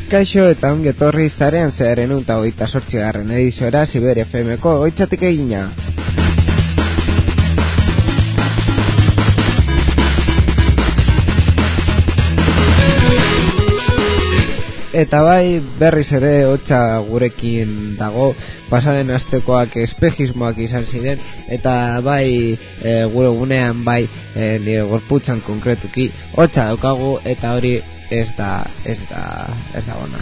Kaixo eta ongi etorri Zarean Zeharren 128. Ediziora Siberia FM-ko goitzatik egina. Eta bai, berriz ere hotza gurekin dago, pasaden astekoak espejismoak izan ziren, eta bai gure gunean bai nire gorputzan konkretuki hotza daukagu, eta hori ez da ona.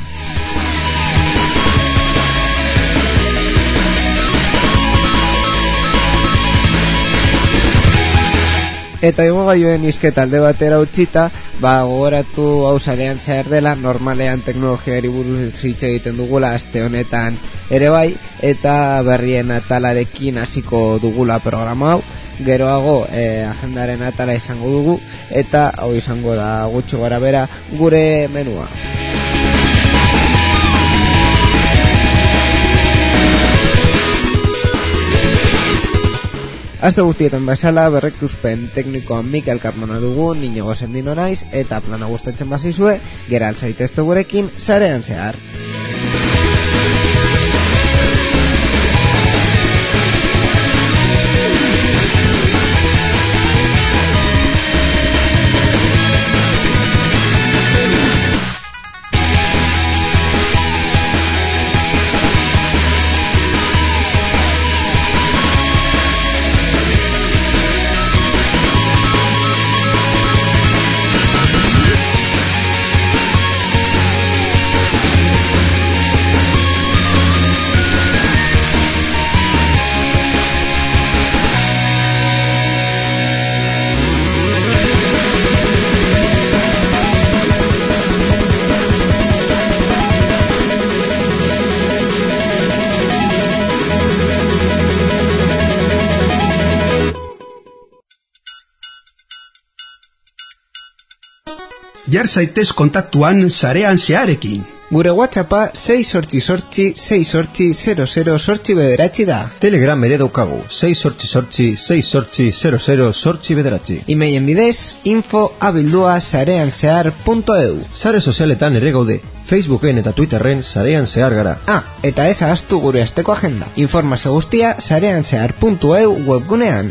Eta igogailuen izketa alde batera utzita, gogoratu hau Zarean Zehar dela, normalean teknologiari buruz hitz egiten dugula aste honetan ere bai, eta berrien atalarekin hasiko dugula programa hau. Geroago agendaren atala izango dugu, eta hau izango da gutxi gora bera gure menua. Aste guztietan bezala berrekuspen teknikoan Mikel Carmona dugu, Inigo Sendino naiz, eta plana gustatzen bazizue, gera altzaitezte gurekin Zarean Zehar. Jar zaitez kontaktuan Zarean Zeharekin. Gure WhatsAppa 688-688-00-bederatzi da. Telegram ere daukagu 688-688-00-bederatzi. Emailen bidez info@zareanzehar.eu. Sare sozialetan ere gaude, Facebooken eta Twitterren Zarean Zehar gara. Eta ez ahaztu gure asteko agenda. Informazio guztia zareanzehar.eu webgunean.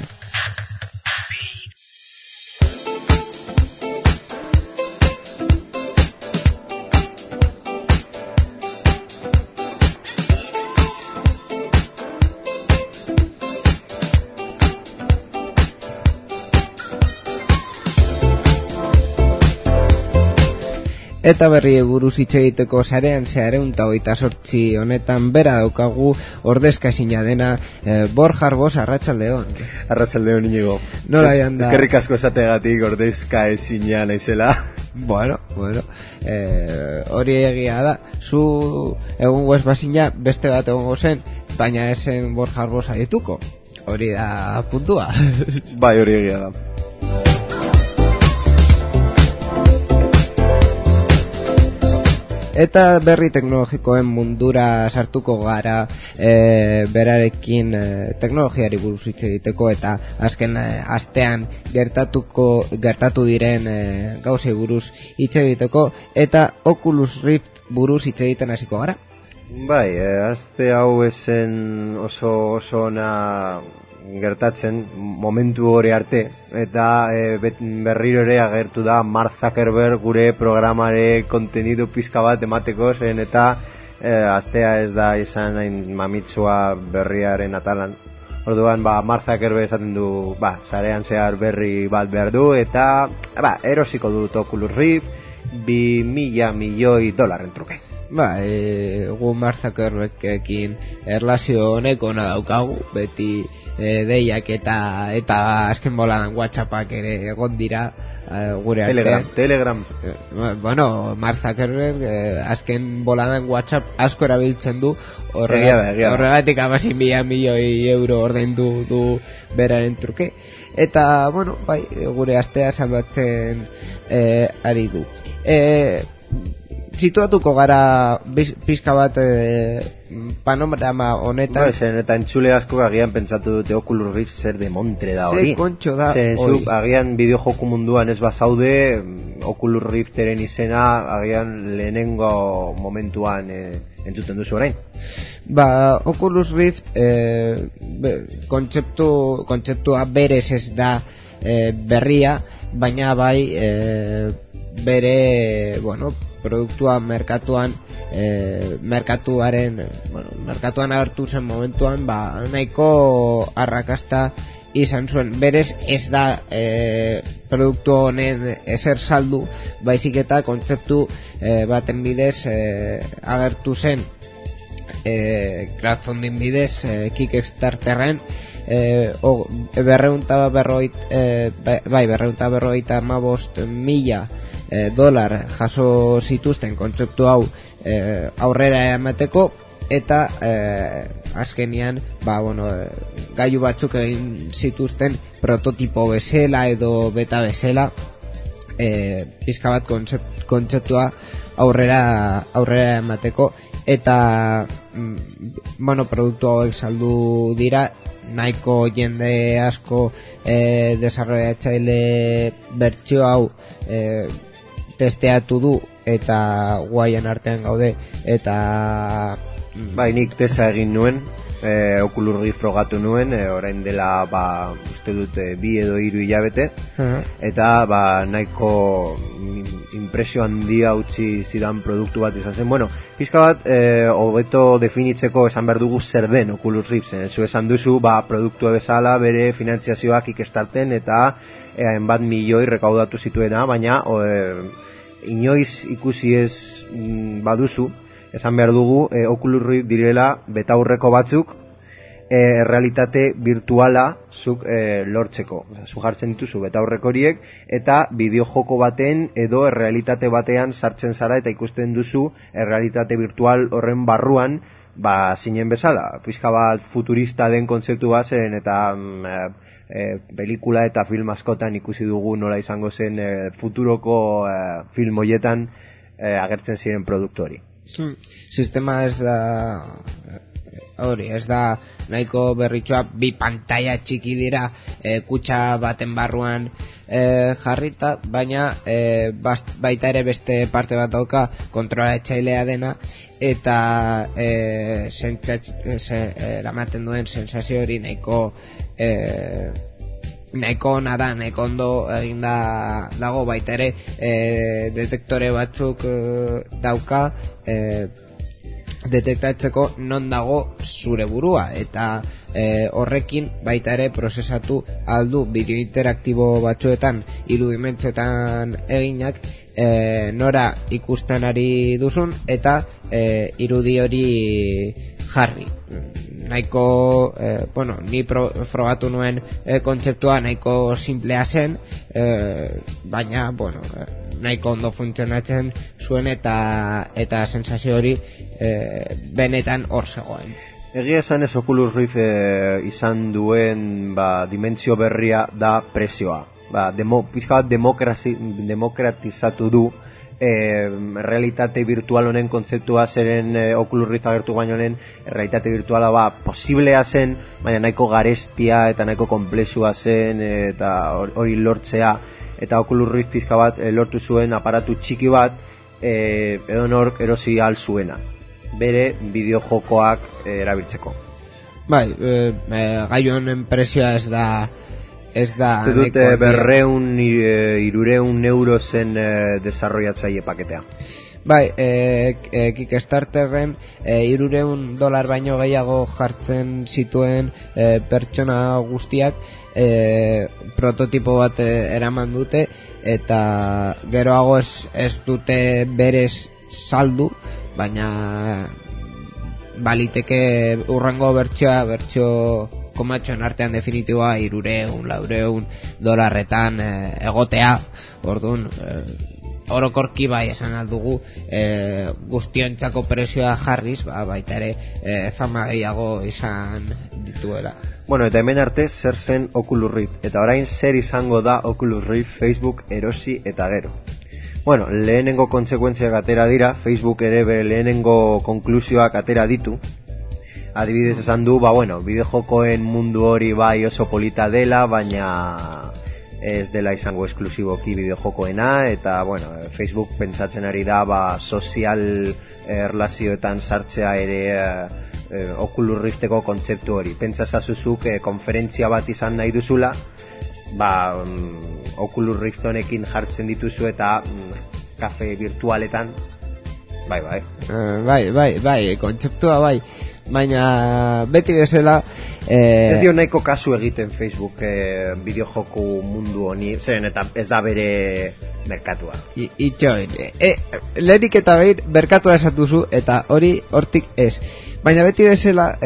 Eta berri buruz hitz egiteko Zarean Zehar 128 honetan bera daukagu ordezka ezina dena Borja Arbos. Arratsaldeon. Arratsaldeon, Inigo. Nola joan da? Eskerrik asko esategatik ordezka ezina naizela. Bueno, hori egia da. Zu egungo ez bazina beste bat egongo zen, baina esen Borja Arbos adituko. Hori da puntua. Bai, hori egia da. Eta berri teknologikoen mundura sartuko gara berarekin teknologiari buruz hitz egiteko, eta azken astean gertatu diren gauzei buruz hitz egiteko, eta Oculus Rift buruz hitz egiten hasiko gara. Bai, aste hau esen oso ona gertatzen momentu hori arte, eta berriro ere agertu da Mark Zuckerberg gure programare kontenido pizka bat emateko zen, eta astea ez da izan hain mamitsua berriaren atalan. Orduan Mark Zuckerberg esaten du Zarean Zehar berri bat behar du, eta erosiko dut Oculus Rift $2,000 milioi truke. Gu Mark Zuckerbergekin erlazio honeko daukagu, beti deiak eta azken boladan WhatsAppak ere egon dira gure arte. Telegram. Mark Zuckerberg azken boladan WhatsApp asko erabiltzen du, horregatik $2,000 milioi ordaindu du beraren truke. Eta, gure astea salbatzen ari du. Situatuko gara pizka bat panorama honetan eta entzule asko agian pentsatu dute Oculus Rift zer de montre da hori. Ze kontxo da hori. Agian bideojoku munduan ez bazaude, Oculus Rifteren izena agian lehenengo momentuan entzuten duzu orain. Oculus Rift kontzeptua berez ez da berria, baina bai bere produktua merkatuan agertu zen momentuan nahiko arrakasta izan zuen. Berez ez da produktu honen ezer saldu, baizik eta kontzeptu baten bidez agertu zen crowdfunding bidez Kickstarterren 255.000 dolar jaso zituzten kontzeptu hau aurrera emateko, eta azkenian gailu batzuk egin zituzten prototipo bezala edo beta bezala, pizka bat kontzeptua aurrera emateko, eta produktu hauek saldu dira. Nahiko jende asko desarrollatzaile bertsio hau testeatu du, eta guaien artean gaude, eta nik tesa egin nuen, Oculus Rift frogatu nuen, orain dela uste dut 2 edo 3 hilabete, eta nahiko impresio handia utzi zidan produktu bat izan zen. Pizka bat hobeto definitzeko esan behar dugu zer den Oculus Rift. Zu esan duzu, produktua bezala bere finantziazioak Kickstarten eta hainbat milioi rekaudatu zituena, baina inoiz ikusi ez baduzu, esan behar dugu Oculus Rift direla betaurreko batzuk realitate virtuala zuk lortzeko. Zu jartzen dituzu betaurreko horiek, eta bideojoko baten edo realitate batean sartzen zara eta ikusten duzu realitate virtual horren barruan zinen bezala. Pizka bat futurista den kontzeptu bazen, eta pelikula eta film askotan ikusi dugu nola izango zen futuroko film hoietan agertzen ziren produktu hori. Sistema ez da nahiko berritxoa, 2 pantaila txiki dira kutxa baten barruan jarrita, baina baita ere beste parte bat dauka kontrolatzailea dena, eta eramaten duen sensazio hori nahiko ona da, nahiko ondo eginda dago. Baita ere detektore batzuk dauka detektatzeko non dago zure burua, eta horrekin baita ere prozesatu aldu bideo interaktibo batzuetan, 3 dimentsioetan eginak, nora ikusten ari duzun, eta irudi hori jarri. Nahiko ni frogatu nuen kontzeptua nahiko simplea zen, baina nahiko ondo funtzionatzen zuen, eta sensazio hori benetan hor zegoen. Egia esan ez Oculus Rift izan duen dimentsio berria da prezioa. Pizka bat demokratizatu du realitate virtual honen kontzeptua, zeren Oculus Rift agertu gainonen realitate virtuala posiblea zen, baina nahiko garestia eta nahiko komplexua zen, eta hori lortzea, eta Oculus Rift pizka bat lortu zuen aparatu txiki bat edonork erosi al zuena bere bideojokoak erabiltzeko. Gai honen prezioa ez da dute 200-300 eurozen desarrollatzaile paketea. Kickstarterren $300 baino gehiago jartzen zituen pertsona guztiak prototipo bat eraman dute, eta geroago ez dute berez saldu, baina baliteke urrengo bertsio komatxoen artean definitiboa $300-400 egotea. Orduan orokorki esan aldugu guztiontzako prezioa jarriz, baita ere fama gehiago izan dituela. Eta hemen arte zer zen Oculus Rift, eta orain zer izango da Oculus Rift Facebook erosi eta gero. Lehenengo kontsekuentziak atera dira, Facebook ere bere lehenengo konklusioak atera ditu, Adibidez esan du, bideojokoen mundu hori bai oso polita dela, baina ez dela izango esklusiboki bideojokoena, eta Facebook pentsatzen ari da sozial erlazioetan sartzea ere Oculus Rifteko kontzeptu hori. Pentsa ezazuzuk konferentzia bat izan nahi duzula, Oculus Rift honekin jartzen dituzu eta kafe virtualetan bai, kontzeptua bai, baina beti bezala ez dio nahiko kasu egiten Facebook bideojoku mundu honi, zeren eta ez da bere merkatua. Itxoin, lehenik eta behin merkatua esatuzu eta hortik ez, baina beti bezala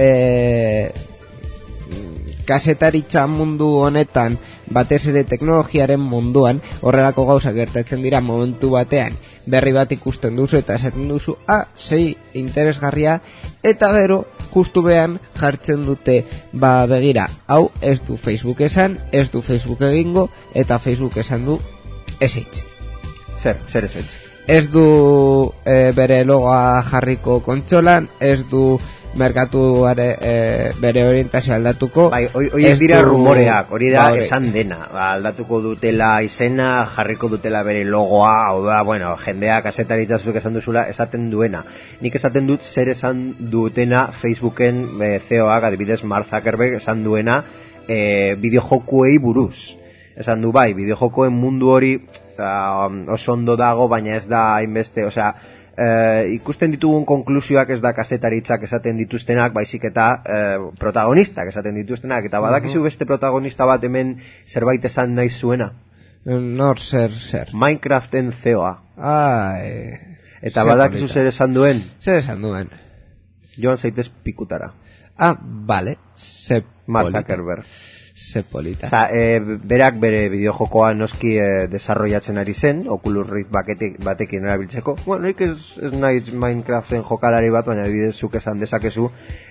kasetaritza mundu honetan, batez ere teknologiaren munduan, horrelako gauza gertatzen dira momentu batean, berri bat ikusten duzu eta esaten duzu, sei interesgarria, eta gero, justu behan jartzen dute, begira, hau ez du Facebook esan, ez du Facebook egingo, eta Facebook esan du ezetz. Zer ezetz? Ez du bere logoa jarriko kontsolan, ez du merkatuare bere orientazio aldatuko. Hori dira rumoreak, hori da esan dena. Aldatuko dutela izena, jarriko dutela bere logoa, hau da, jendeak kazetaritzazuk esan duzula esaten duena. Nik esaten dut zer esan dutena Facebooken CEO-ak, adibidez Mark Zuckerberg esan duena bideojokuei buruz. Esan du bideojokoen mundu hori oso ondo dago, baina ez da hainbeste, ikusten ditugun konklusioak ez da kazetaritzak esaten dituztenak, baizik eta protagonistak esaten dituztenak, eta badakizu beste protagonista bat hemen zerbait esan nahi zuena. Nor, zer? Minecraften CEO-a. Eta badakizu zer esan duen? Zer esan duen? Joan zaitez pikutara. Vale. Mark Zuckerberg. Ze polita. Berak bere bideojokoa noski desarrollatzen ari zen, Oculus Rift batekin erabiltzeko. Nik ez nahi Minecraften jokalari bat, baina bidezuk esan dezakezu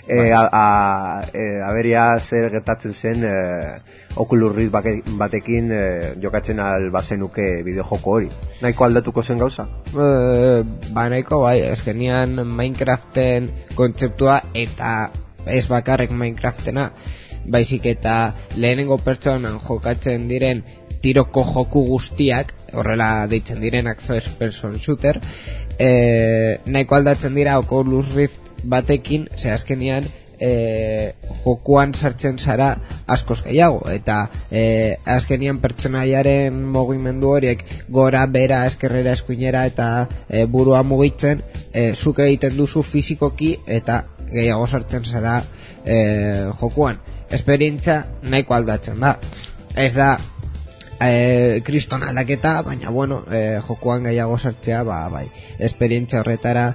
aberia zer gertatzen zen Oculus Rift batekin jokatzen albazenuke bideojoko hori. Nahiko aldatuko zen gauza? Nahiko bai, ezkenian Minecraften kontzeptua eta ez bakarrek Minecraftena, baizik eta lehenengo pertsonan jokatzen diren tiroko joku guztiak, horrela deitzen direnak first person shooter, nahiko aldatzen dira Oculus Rift batekin, azkenean jokuan sartzen zara askoz gehiago, eta azkenean pertsonaiaren mugimendu horiek gora, bera, eskerrera, eskuinera eta burua mugitzen, zuk egiten duzu fizikoki eta gehiago sartzen zara jokuan. Esperientzia nahiko aldatzen da. Ez da kriston aldaketa, baina jokuan gehiago sartzea, bai. Esperientzia horretara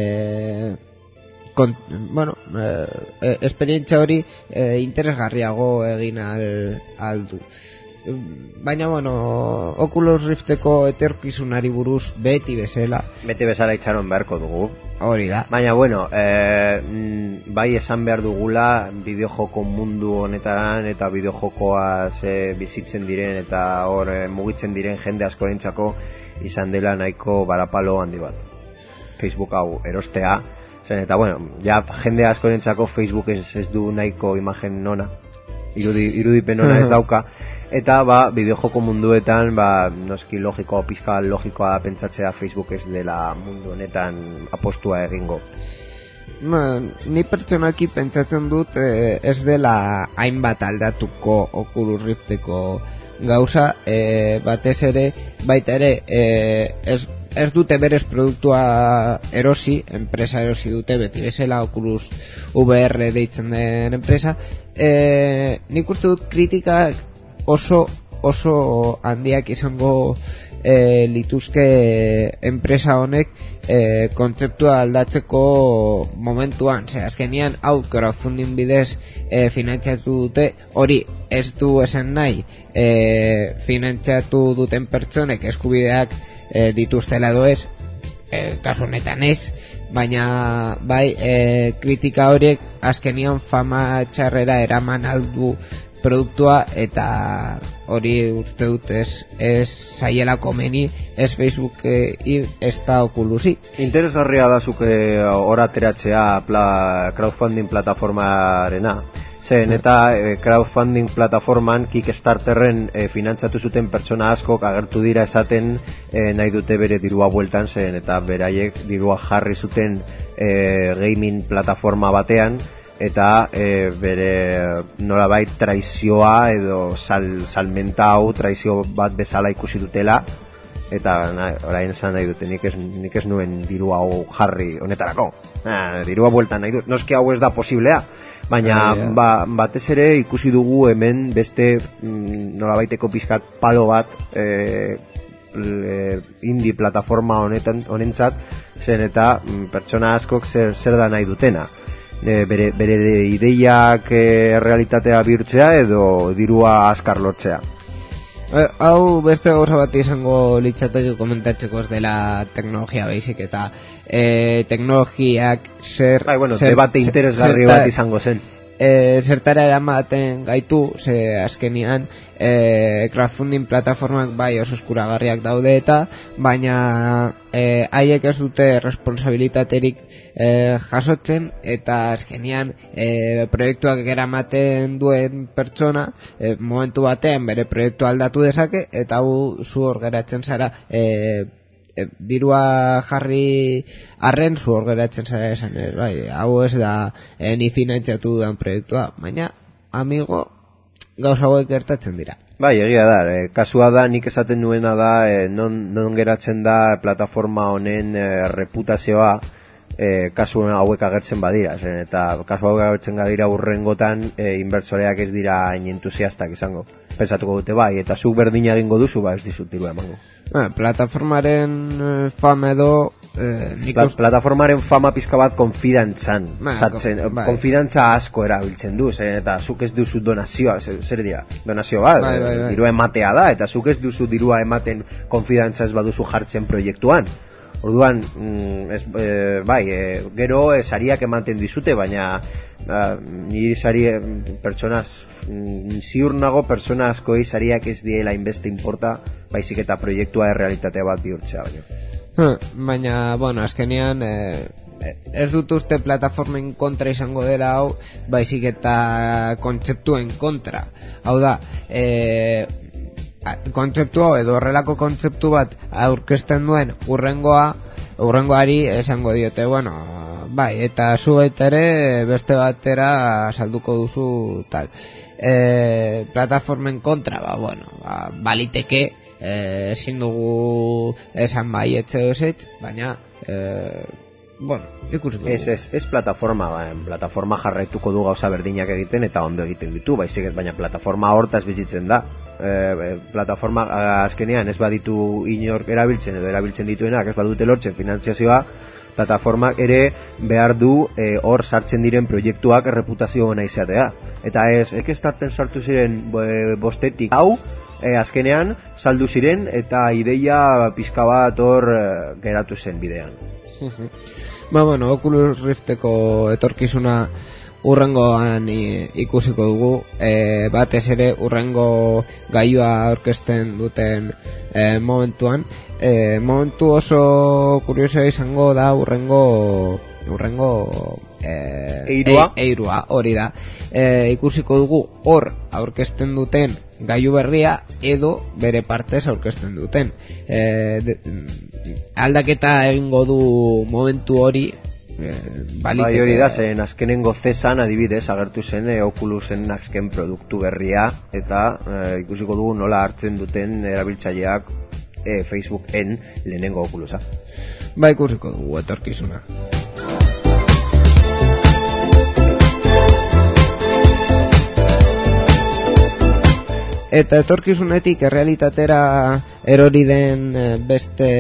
esperientzia hori interesgarriago egin aldu. Baina Oculus Rifteko etorkizunari buruz beti bezala itxaron beharko dugu. Hori da. Baina bai esan behar dugula bideojoko mundu honetaran eta bideojokoaz bizitzen diren eta hor mugitzen diren jende askorentzako izan dela nahiko barapalo handi bat. Facebook hau erostea, eta jende askorentzako Facebook ez du nahiko imagen nona, irudipen nona ez dauka. Eta bideojoko munduetan noski pizka logikoa pentsatzea Facebook ez dela mundu honetan apostua egingo. Ni pertsonalki pentsatzen dut ez dela hainbat aldatuko Oculus Rifteko gauza, batez ere baita ere ez dute berez produktua erosi, enpresa erosi dute beti bezala, Oculus VR deitzen den enpresa. Nik uste dut kritikak oso handiak izango lituzke enpresa honek kontzeptua aldatzeko momentuan. Azkenean hau crowdfunding bidez finantzatu dute, hori ez du esan nahi finantzatu duten pertsonek eskubideak dituztela edo ez, kasu honetan ez, baina bai kritika horiek azkenean fama txarrera eraman aldu produktua, eta hori uste dut ez zaiela komeni ez Facebook ez da Oculusi. Interesgarria da zuke hor ateratzea crowdfunding plataformarena. Zen eta crowdfunding plataforman Kickstarterren finantzatu zuten pertsona askok agertu dira esaten nahi dute bere dirua bueltan, zen eta beraiek dirua jarri zuten gaming plataforma batean eta bere nolabait traizioa edo salmenta hau traizio bat bezala ikusi dutela eta orain esan nahi dute nik ez nuen dirua hau jarri honetarako, dirua bueltan nahi dut, noski hau ez da posiblea. Baina batez ere ikusi dugu hemen beste nolabaiteko pizkat palo bat indie plataforma honentzat, zen eta pertsona askok zer da nahi dutena. Bere ideiak realitatea bihurtzea edo dirua azkar lortzea. Hau beste gauza bat izango litzateke komentatzeko ez dela teknologia baizik eta teknologiak debate interesgarri bat izango zen. Zertara eramaten gaitu, ze azkenian crowdfunding plataformak bai oso eskuragarriak daude eta baina haiek ez dute responsabilitaterik jasotzen eta azkenian proiektuak eramaten duen pertsona momentu batean bere proiektua aldatu dezake eta hau zu hor geratzen zara dirua jarri arren zu hor geratzen zara esan bai, hau ez da ni finantzatu dudan proiektua, baina amigo gauza hauek gertatzen dira. Bai, egia da, kasua da, nik esaten nuena da non geratzen da plataforma honen reputazioa kasu hauek agertzen badira, eta kasu hauek agertzen badira urrengotan inbertsoreak ez dira hain entusiastak izango. Pensatuko dute bai, eta zuk berdina egingo duzu, ez dizut dirua emango. Plataformaren fama edo plataformaren fama pizka bat konfidantzan sartzen, konfidantza asko erabiltzen du, eta zuk ez duzu donazioa, zer dira, donazio bat, dirua ematea da, eta zuk ez duzu dirua ematen konfidantza ez baduzu jartzen proiektuan. Orduan, gero sariak ematen dizute, baina niri sari pertsonaz ziur nago pertsona askoi sariak ez diela inbeste importa, baizik eta proiektua errealitatea bat bihurtzea baino. Baina, bueno, azkenean ez dut uste plataformen kontra izango dela hau, baizik eta kontzeptuen kontra. Hau da, kontzeptu edo horrelako kontzeptu bat aurkezten duen urrengoari esango diote, bueno, bai, eta zu baita ere beste batera salduko duzu tal. Plataformen kontra, baliteke ezin dugu esan bai etxedozetx, baina ikusiko dugu. Ez plataforma jarraituko du gauza berdinak egiten eta ondo egiten ditu, baizik, baina plataforma hortaz bizitzen da. Plataforma azkenean ez baditu inork erabiltzen edo erabiltzen dituenak ez badute lortzen finantziazioa, plataformak ere behar du hor sartzen diren proiektuak reputazio ona izatea. Eta ez Kickstarter sartu ziren bostetik hau, azkenean saldu ziren eta ideia pizka bat hor geratu zen bidean. Oculus Rifteko etorkizuna urrengoan ikusiko dugu, batez ere urrengo gailua aurkezten duten momentuan. Momentu oso kuriosoa izango da urrengo eirua, hori da. Ikusiko dugu hor aurkezten duten gailu berria edo bere partez aurkezten duten. Aldaketa egingo du momentu hori. Bai, hori da, zen azkenengo zesan adibidez agertu zen Oculusen azken produktu berria eta ikusiko dugu nola hartzen duten erabiltzaileak Facebooken lehenengo Oculusa. Bai, ikusiko dugu etorkizuna. Eta etorkizunetik errealitatera erori den beste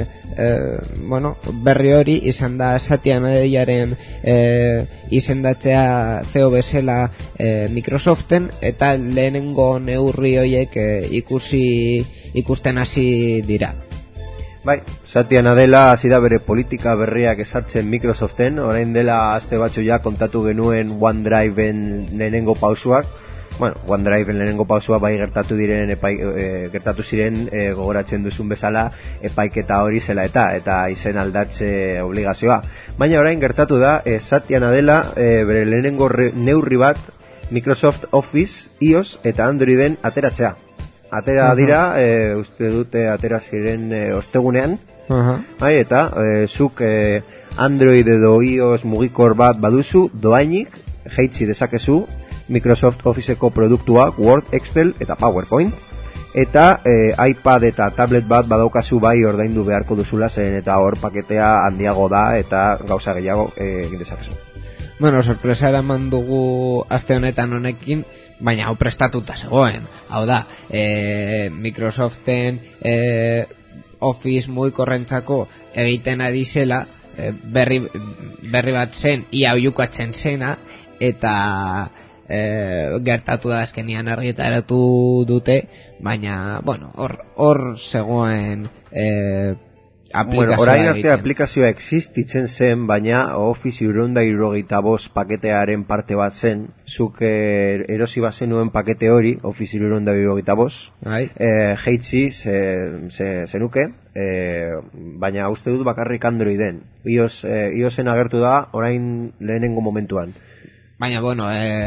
berri hori izan da Satya Nadellaren izendatzea CEO bezala Microsoften, eta lehenengo neurri horiek ikusten hasi dira. Bai, Satya Nadella hasi da bere politika berriak ezartzen Microsoften, orain dela aste batzu ja kontatu genuen OneDriveen lehenengo pausuak, OneDrive lehenengo pausua bai gertatu ziren gogoratzen duzun bezala epaiketa hori zela eta izen aldatze obligazioa. Baina orain gertatu da, Satya Nadella bere lehenengo neurri bat Microsoft Office, iOS eta Androiden ateratzea. Atera dira, uste dute atera ziren ostegunean, eta zuk Android edo iOS mugikor bat baduzu, doainik jaitsi dezakezu Microsoft Officeko produktuak, Word, Excel eta PowerPoint, eta iPad eta tablet bat badaukazu bai ordaindu beharko duzula zen, eta hor paketea handiago da eta gauza gehiago egin dezakezu. Bueno, sorpresa eraman dugu aste honetan honekin, baina hau prestatuta zegoen. Hau da, Microsoften Office mugikorrentzako egiten ari zela, berri bat zen, ia oiukatzen zena, eta gertatu da azkenian argitaratu dute, baina, bueno, hor zegoen aplikazioa orain arte aplikazioa existitzen zen, baina Office 365 paketearen parte bat zen, zuk erosi bazenuen pakete hori, Office 365, jaitsi zenuke, baina uste dut bakarrik Androiden. iOSen agertu da orain lehenengo momentuan. Baina, bueno,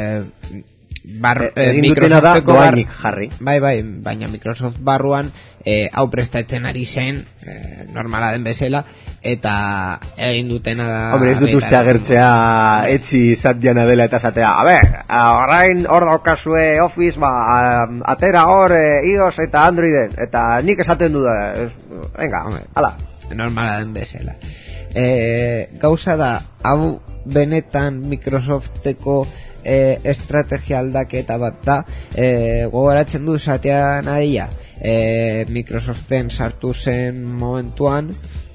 egin dutena da doainik jarri. Bai, baina Microsoft barruan hau prestatzen ari zen, normala den bezala, eta egin dutena da... Hombre, ez dut uste agertzea etxi Satya Nadella eta esatea, orain hor daukazue Office, atera hor iOS eta Androiden, eta nik esaten du da, venga, hala. Normala den bezala. Gauza da, hau benetan Microsofteko estrategia aldaketa bat da, gogoratzen du Satya Nadella Microsoften sartu zen momentuan,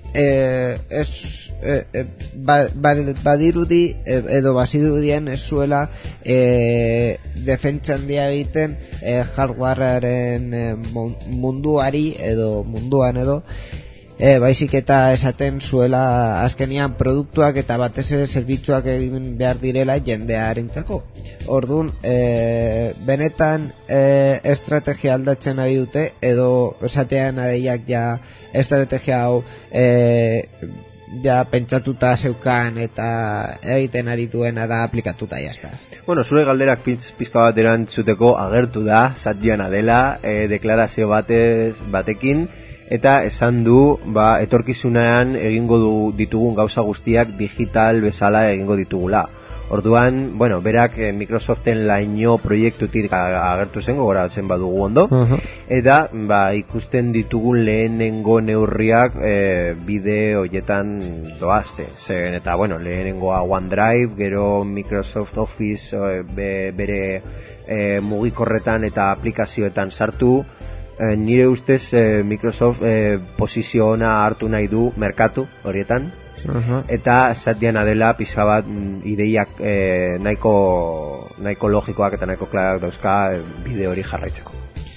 badirudi edo bazirudien ez zuela defentsan dia egiten hardwarearen munduari edo munduan edo baizik eta esaten zuela azkenian produktuak eta batez ere zerbitzuak egin behar direla jendearentzako. Orduan, benetan estrategia aldatzen ari dute, edo esatean adeiak ja estrategia hau ja pentsatuta zeukan eta egiten ari duena da aplikatuta jazta. Bueno, zure galderak pizka bat erantzuteko agertu da Satya Nadella deklarazio batekin, eta esan du, etorkizunean egingo ditugun gauza guztiak digital bezala egingo ditugula. Orduan, berak Microsoften laino proiektutik agertu zen, gogoratzen badugu ondo, eta ikusten ditugun lehenengo neurriak bide horietan doazte. Eta, lehenengoa OneDrive, gero Microsoft Office bere mugikorretan eta aplikazioetan sartu. Nire ustez Microsoft posizio ona hartu nahi du merkatu horietan, eta Satya Nadella pizka bat ideiak nahiko logikoak eta nahiko klarak dauzka bide hori jarraitzeko.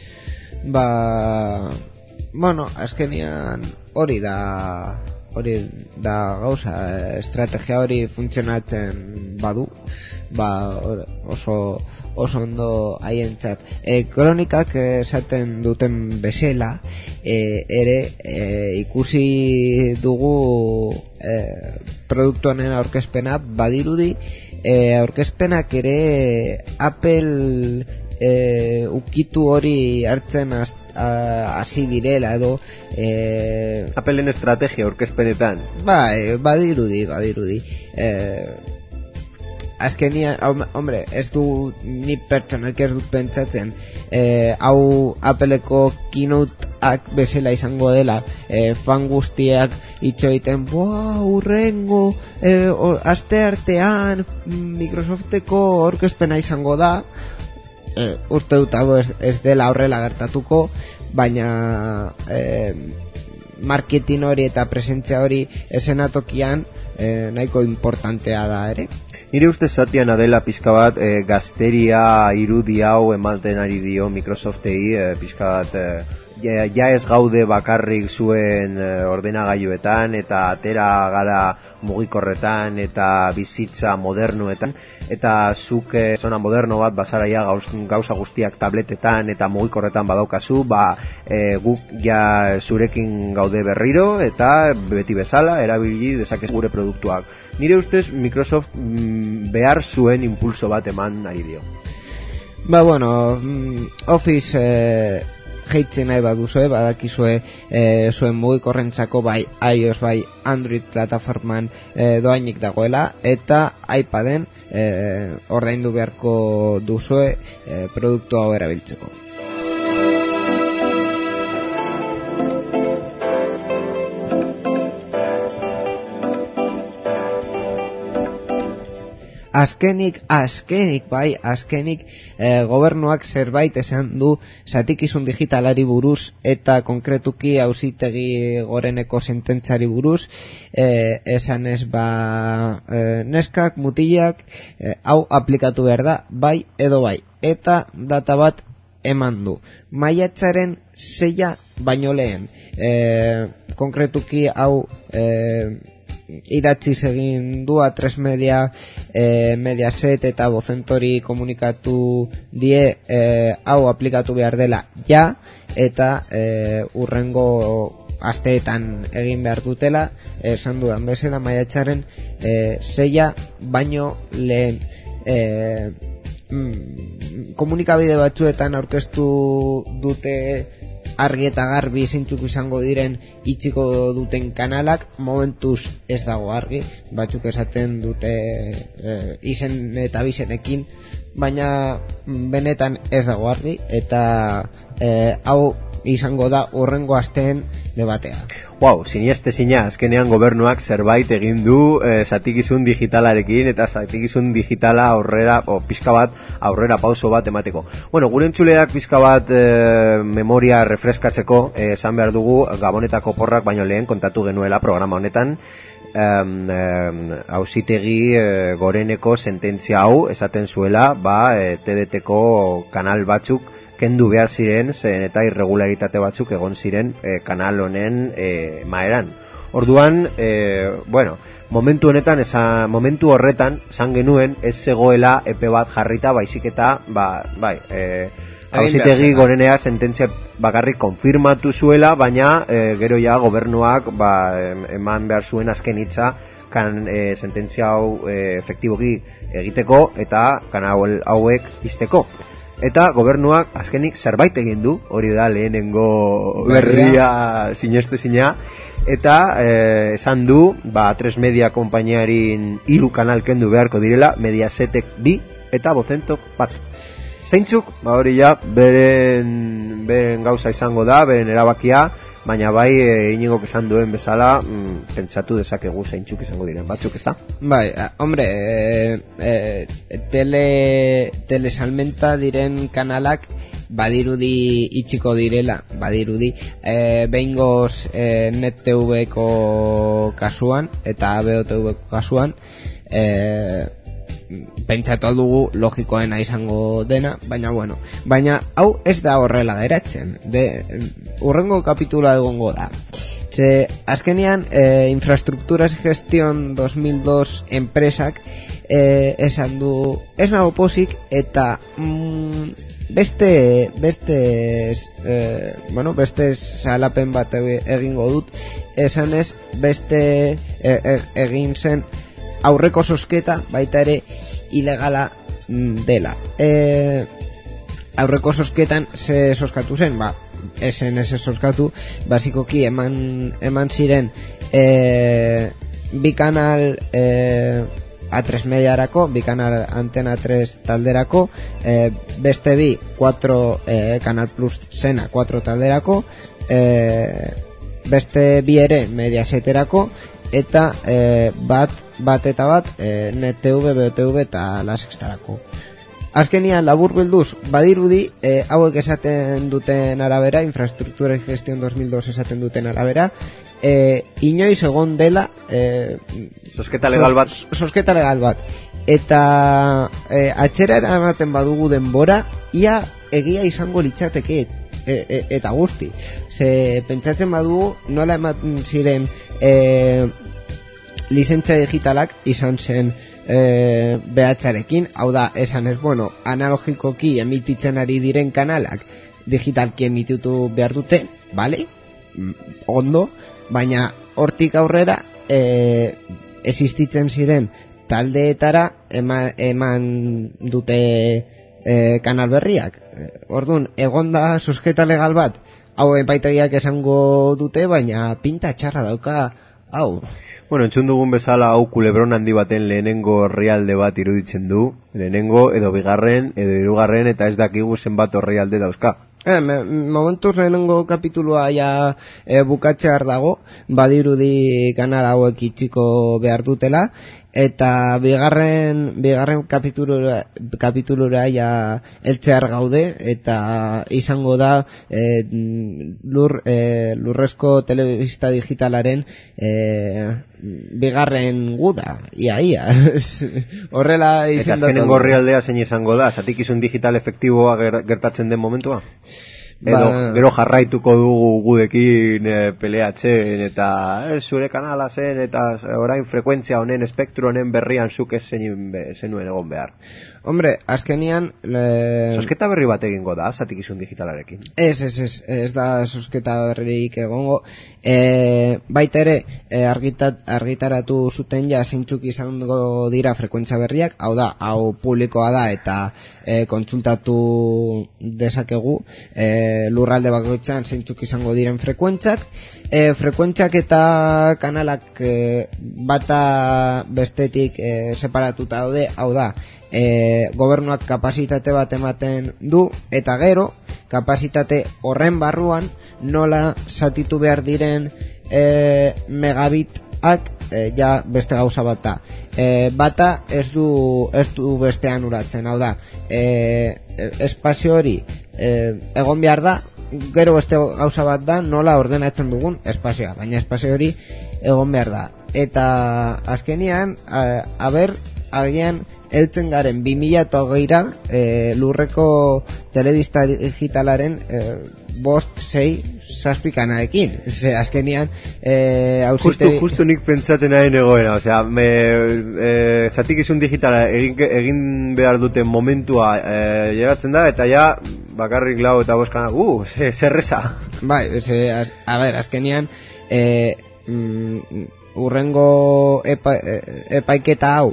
Azkenian hori da gauza, estrategia hori funtzionatzen badu, oso ondo haientzat. Kronikak esaten duten bezala ere ikusi dugu produktu honen aurkezpena, badirudi aurkezpenak ere Apple ukitu hori hartzen hasi direla edo Appleen estrategia aurkezpenetan. Badirudi azkenian, hombre, ez du ni pertsonak ez dut pentsatzen hau Appleko keynoteak bezala izango dela, fan guztiak itxoiten, urrengo aste artean Microsofteko aurkezpena izango da. Urte dut hau ez dela horrela gertatuko, baina marketing hori eta presentzia hori esenatokian nahiko importantea da ere. Nire uste Satya Nadella pizka bat gazteria irudi hau ematen ari dio Microsoftei, pizka bat ja ez gaude bakarrik zuen ordenagailuetan eta atera gara mugikorretan eta bizitza modernoetan, eta zuk zona moderno bat bazaraia gauza guztiak tabletetan eta mugikorretan badaukazu, guk ja zurekin gaude berriro eta beti bezala erabili dezakez gure produktuak. Nire ustez Microsoft behar zuen impulso bat eman ari dio. Office heitzen nahi baduzue, badakizue zuen mugikorrentzako bai iOS bai Android plataforman doainik dagoela, eta iPaden ordaindu beharko duzue produktu hau erabiltzeko. Azkenik gobernuak zerbait esan du zatikizun digitalari buruz eta konkretuki Auzitegi Goreneko sententzari buruz, esanez neskak, mutilak, hau aplikatu behar da, bai edo bai, eta data bat eman du. Maiatzaren 6 baino lehen, konkretuki hau idatziz egin du A3 Media, Mediaset eta Vocentori komunikatu die hau aplikatu behar dela ja, eta urrengo asteetan egin behar dutela, esan dudan bezala maiatzaren 6 baino lehen. Komunikabide batzuetan aurkeztu dute argi eta garbi zeintzuk izango diren itxiko duten kanalak, momentuz ez dago argi, batzuk esaten dute izen eta bizenekin, baina benetan ez dago argi, eta hau izango da urrengo asteen debatea. Sinestezina, azkenean gobernuak zerbait egin du zatikizun digitalarekin, eta zatikizun digitala pixka bat aurrera pauso bat emateko. Gure entzuleak pixka bat memoria refreskatzeko esan behar dugu Gabonetako porrak baino lehen kontatu genuela programa honetan, Auzitegi Goreneko sententzia hau esaten zuela TDTko kanal batzuk kendu behar ziren, eta irregularitate batzuk egon ziren kanal honen maeran. Orduan, momentu horretan esan genuen ez zegoela epe bat jarrita, baizik eta Auzitegi Gorenea sententzia bakarrik konfirmatu zuela, baina gero ja gobernuak eman behar zuen azken hitza sententzia hau efektiboki egiteko eta kanal hauek izteko. Eta gobernuak azkenik zerbait egin du, hori da lehenengo berria sinestezina, eta esan du A3 Media konpainiarin 3 kanal kendu beharko direla, Mediasetek 2 eta Vocentok 1. Zeintzuk, hori ja beren gauza izango da, beren erabakia, baina bai Iñigok esan duen bezala pentsatu dezakegu zeintzuk izango diren batzuk, ezta? Bai, telesalmenta diren kanalak badirudi itxiko direla, behingoz NetTV-ko kasuan eta ABO-TV-ko kasuan, pentsatu dugu logikoena izango dena, baina hau ez da horrela geratzen, urrengo kapitula egongo da. Azkenean Infraestructuras Gestión 2002 enpresak esan du ez nago pozik, eta beste salapen bat egingo dut, esanez beste egin zen aurreko sosketa baita ere ilegala dela. Aurreko sosketan ze soskatu zen? Esen soskatu, basikoki eman ziren bi kanal A3 Mediarako, bi kanal Antena 3 talderako, beste bi 4 Canal Plus zena 4 talderako, beste bi ere Mediaseterako, eta bat NetTV, BOTV eta La Sextarako. Azkenian labur bilduz, badirudi hauek esaten duten arabera, Infraestructura y Gestión 2002 esaten duten arabera, inoiz egon dela sosketa legal bat, eta atxera eramaten badugu denbora, ia egia izango litzateke eta guzti. Ze pentsatzen badugu nola ematen ziren lizentzia digitalak izan zen BH-arekin, hau da, esan ez, bueno, analogikoki emititzen ari diren kanalak digitalki emititu behar dute, bale? Ondo, baina hortik aurrera existitzen ziren taldeetara eman dute kanal berriak. Orduan, egonda zozketa legal bat, hau epaitegiak esango dute, baina pinta txarra dauka hau. Bueno, entzun dugun bezala hau kulebron handi baten lehenengo herrialde bat iruditzen du, lehenengo edo bigarren edo hirugarren eta ez dakigu zenbat herrialde dauzka. Momentuz lehenengo kapitulua ja bukatzear dago, badirudi kanal hauek itxiko behar dutela, eta bigarren kapitulura ja eltzear gaude, eta izango da lurrezko telebista digitalaren bigarren guda, ia. Horrela izan da. Eta azkenengo herrialdea zein izango da, zatikizun digital efektiboa gertatzen den momentua? Gero jarraituko dugu gudekin peleatzen eta zure kanala zen eta orain frekuentzia honen, espektro honen berrian zuk ez zenuen egon behar. Hombre, azkenian... Sosketa berri bat egingo da, zatikizun digitalarekin? Ez da sosketa berririk egongo. Baita ere, argitaratu zuten ja zeintzuk izango dira frekuentzia berriak, hau da, hau publikoa da eta kontsultatu dezakegu lurralde bakoitzean zeintzuk izango diren frekuentziak. Frekuentziak eta kanalak bata bestetik separatuta daude, hau da, gobernuak kapasitate bat ematen du, eta gero kapasitate horren barruan nola zatitu behar diren megabitak ja beste gauza bat da. Bata ez du bestean uratzen, hau da, espazio hori egon behar da, gero beste gauza bat da nola ordenatzen dugun espazioa, baina espazio hori egon behar da. Eta azkenian, agian heltzen garen 2008ra lurreko telebista digitalaren 5-6 kanalekin. Azkenian justu nik pentsatzen nahi negoena, osea, zatikizun digitala egin behar duten momentua llegatzen da, eta ja bakarrik lau eta 5 kanal, zerreza. Bai, azkenian urrengo epaiketa hau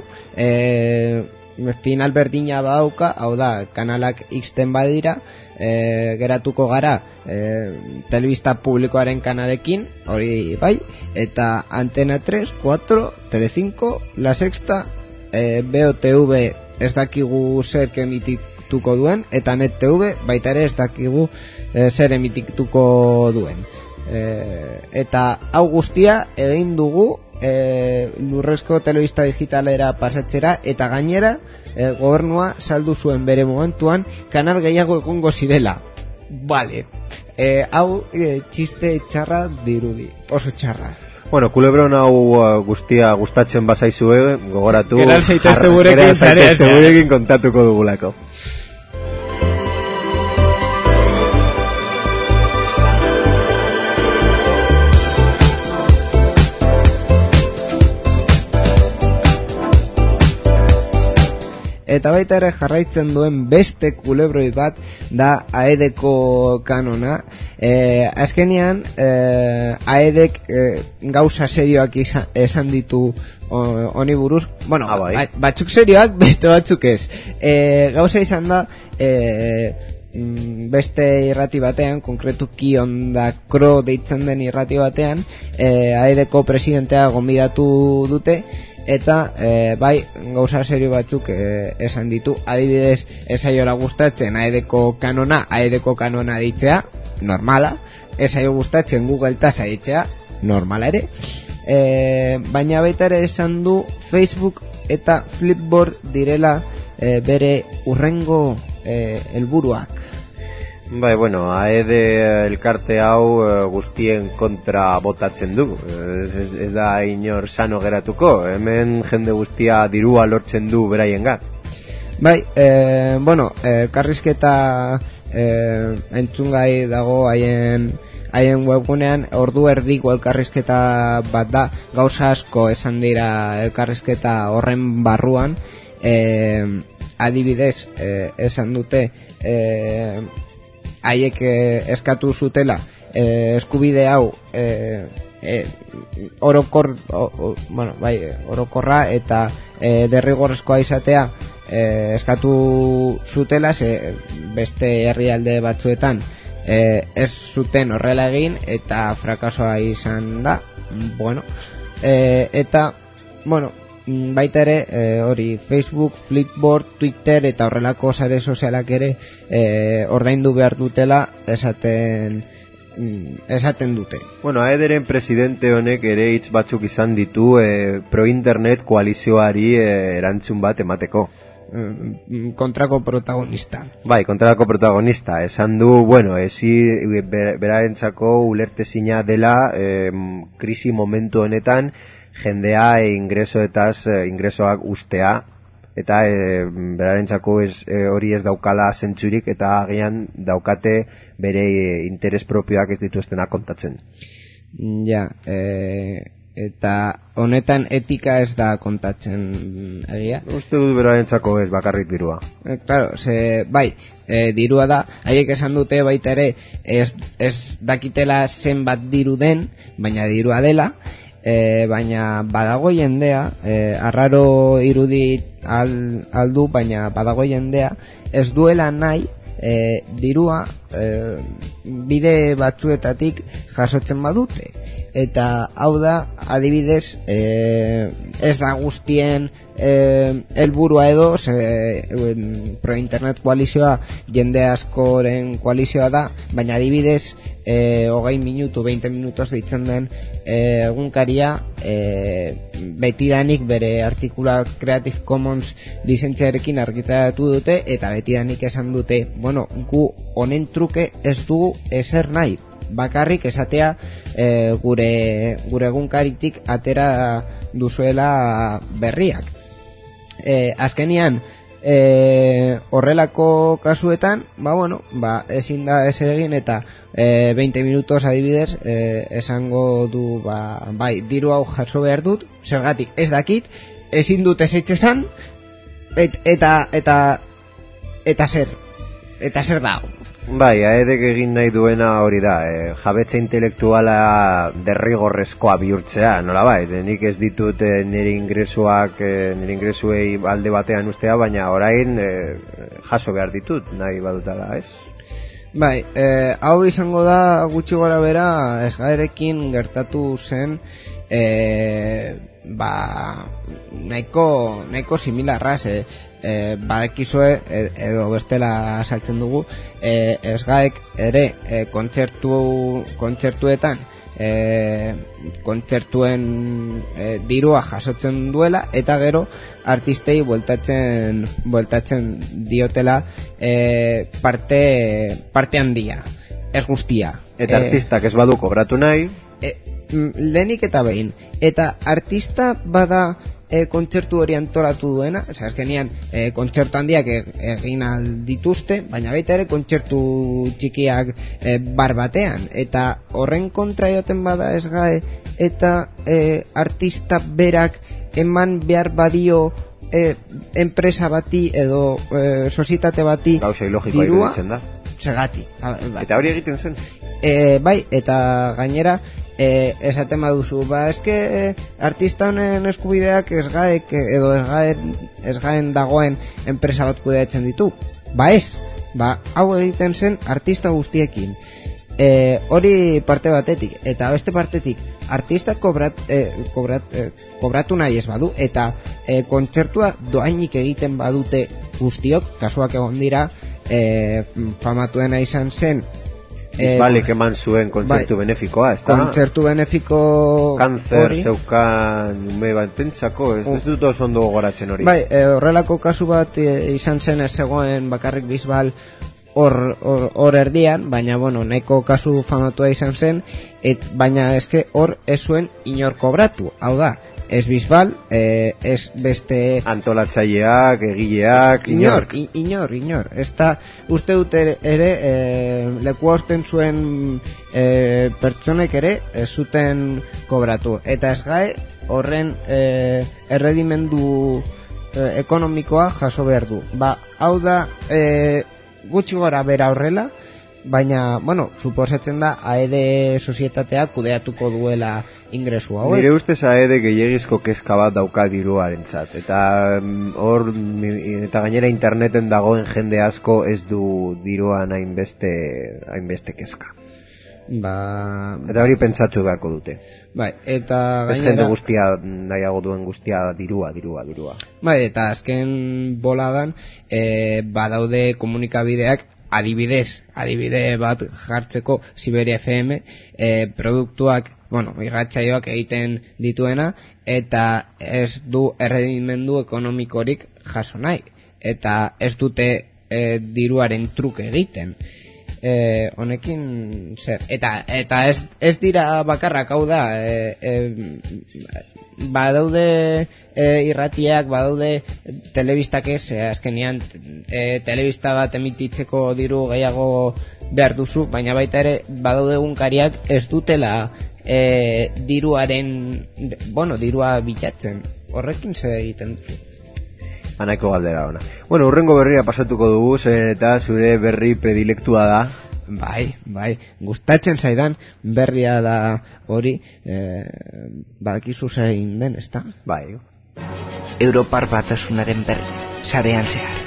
final berdina badauka, hau da, kanalak ixten badira, geratuko gara telebista publikoaren kanalekin, hori bai, eta Antena 3, 4, Telecinco, La Sexta, BOTV ez dakigu zer emitituko duen, eta NetTV baita ere ez dakigu zer emitituko duen. Eta hau guztia egin dugu lurrezko telebista digitalera pasatzera, eta gainera gobernua saldu zuen bere momentuan kanal gehiago egongo zirela. Vale, hau txiste txarra dirudi, oso txarra. Bueno, kulebron hau guztia gustatzen bazaizue, gogoratu Geral zaitezte gurekin kontatuko dugulako. Eta baita ere jarraitzen duen beste kulebroi bat da AEDeko kanona. Azkenean AEDek gauza serioak esan ditu honi buruz. Bueno, batzuk serioak, beste batzuk ez. Gauza izan da beste irrati batean, konkretuki Onda Kro deitzen den irrati batean, AEDeko presidentea gonbidatu dute, eta bai, gauza serio batzuk esan ditu. Adibidez, esaiola gustatzen AEDeko kanona ditzea, normala. Esaio gustatzen Google Tasa ditzea, normala ere. Baina baita ere esan du Facebook eta Flipboard direla bere urrengo helburuak. Bai, bueno, AED elkarte hau guztien kontra botatzen du. Ez da inor sano geratuko. Hemen jende guztia dirua lortzen du beraiengat. Bai, bueno, elkarrizketa entzungai dago haien webgunean, ordu erdiko elkarrizketa bat da, gauza asko esan dira elkarrizketa horren barruan. Adibidez, esan dute haiek eskatu zutela eskubide hau orokorra eta derrigorrezkoa izatea eskatu zutela, beste herrialde batzuetan ez zuten horrela egin eta frakasoa izan da. Baita ere hori Facebook, Flipboard, Twitter eta horrelako sare sozialak ere ordaindu behar dutela esaten dute. AEDren presidente honek ere hitz batzuk izan ditu pro-internet koalizioari erantzun bat emateko. Kontrako protagonista. Bai, kontrako protagonista. Esan du, berarentzako ulertezina dela krisi momentu honetan jendea ingresoak ustea, eta berarentzako hori ez daukala zentzurik, eta agian daukate bere interes propioak ez dituztenak kontatzen. Ja, eta honetan etika ez da kontatzen egia. Uste dut berarentzako ez bakarrik dirua. Claro, dirua da, haiek esan dute baita ere ez dakitela zenbat diru den, baina dirua dela. Baina badago jendea, arraro irudi aldu, baina badago jendea ez duela nahi dirua bide batzuetatik jasotzen badute. Eta hau da, adibidez, ez da guztien helburua edo, pro-internet koalizioa jende askoren koalizioa da, baina adibidez 20 minutos deitzen den egunkaria betidanik bere artikula Creative Commons lizentziarekin argitaratu dute, eta betidanik esan dute, gu honen truke ez dugu ezer nahi, bakarrik esatea gure egunkaritik atera duzuela berriak. Azkenian horrelako kasuetan ezin da ezer egin, eta 20 minutos adibidez esango du diru hau jaso behar dut, zergatik ez dakit, ezin dut ezetxe esan, eta zer da. Bai, AEDek egin nahi duena hori da, jabetza intelektuala derrigorrezkoa bihurtzea, nolabait, nik ez ditut nire ingresuei alde batean ustea, baina orain jaso behar ditut, nahi badutala, ez? Bai, hau izango da gutxi gora bera esgaerekin gertatu zen nahiko similarra, badekizue edo bestela saltzen dugu, esgaek ere kontzertuetan kontzertuen dirua jasotzen duela, eta gero artistei bueltatzen diotela parte handia, ez guztia. Eta artistak ez badu kobratu nahi, lehenik eta behin, eta artista bada kontzertu hori antolatu duena, azkenean kontzertu handiak egin aldituzte, baina baita ere kontzertu txikiak bar batean, eta horren kontra joten bada esgae, eta artista berak eman behar badio enpresa bati edo sozietate bati dirua, segatik. Eta hori egiten zen? Bai, eta gainera esaten baduzu, eske artista honen eskubideak esgaek edo esgaen dagoen enpresa bat kudeatzen ditu. Hau egiten zen artista guztiekin. Hori parte batetik, eta beste partetik artista kobratu nahi ez badu, eta kontzertua doainik egiten badute guztiok, kasuak egon dira, famatuena izan zen Bisbalik eman zuen kontzertu benefikoa, ez da? Kontzertu benefiko kanzer zeukan ume batentzako, ez dut oso ondo gogoratzen hori. Horrelako kasu bat izan zen, ez zegoen bakarrik Bisbal hor erdian, baina nahiko kasu famatua izan zen, baina eske hor ez zuen inor kobratu. Hau da, ez Bisbal, ez beste antolatzaileak, egileak, inor. Ez da, uste dut ere, lekua osten zuen pertsonek ere, ez zuten kobratu. Eta ez gai, horren erredimendu ekonomikoa jaso behar du. Hau da, gutxi gora bera horrela, baina, suposatzen da AED sozietateak kudeatuko duela ingresu hauek. Nire ustez AED gehiagizko kezka bat dauka diruarentzat. Eta eta gainera interneten dagoen jende asko ez du diruan hainbeste kezka. Eta hori pentsatu beharko dute. Bai, eta gainera... Ez jende guztia, nahiago duen guztia dirua. Bai, eta azken boladan, badaude komunikabideak, adibide bat jartzeko Siberia FM, produktuak, irratsaioak egiten dituena, eta ez du erredimendu ekonomikorik jaso nahi, eta ez dute diruaren truk egiten. Honekin zer, eta ez dira bakarrak, hau da, badaude irratiak, badaude telebistak ez, azkenean telebista bat emititzeko diru gehiago behar duzu, baina baita ere badaude egunkariak ez dutela dirua bilatzen. Horrekin ze egiten duzu? Anaiko galdera ona. Urrengo berria pasatuko dugu, eta zure berri predilektua da. Bai, gustatzen zaidan berria da hori, badakizu zein den, ezta? Bai. Europar Batasunaren berri, sarean zehar.